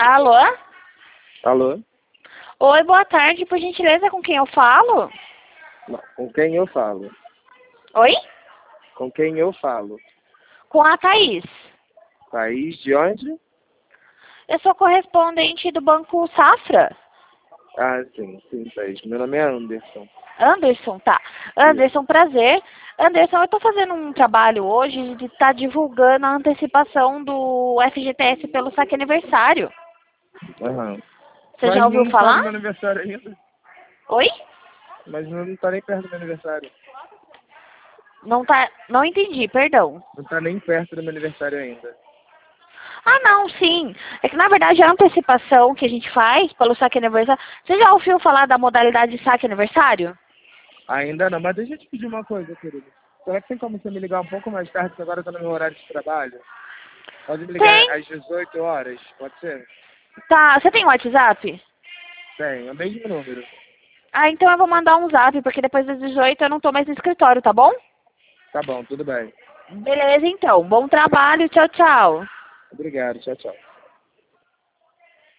Alô? Alô? Oi, boa tarde. Por gentileza, com quem eu falo? Não, com quem eu falo? Oi? Com quem eu falo? Com a Thaís. Thaís, de onde? Eu sou correspondente do Banco Safra. Ah, sim, Thaís. Meu nome é Anderson. Anderson, tá. Anderson, prazer. Anderson, eu tô fazendo um trabalho hoje de estar divulgando a antecipação do FGTS pelo saque aniversário. Aham. Você Mas já ouviu não tá no falar? meu aniversário ainda. Oi? Mas não tá nem perto do meu aniversário. Não tá, não entendi, perdão. Não tá nem perto do meu aniversário ainda. Ah, não, sim. É que na verdade a antecipação que a gente faz pelo saque aniversário. Você já ouviu falar da modalidade de saque aniversário? Ainda não, mas deixa eu te pedir uma coisa, querido. Será que tem como você me ligar um pouco mais tarde, que agora eu tô no meu horário de trabalho? Pode me ligar Tem. às 18 horas, pode ser? Tá, você tem WhatsApp? Tem, é o mesmo número. Ah, então eu vou mandar um zap, porque depois das 18 eu não tô mais no escritório, tá bom? Tá bom, tudo bem. Beleza, então. Bom trabalho. Tchau, tchau. Obrigado, tchau, tchau.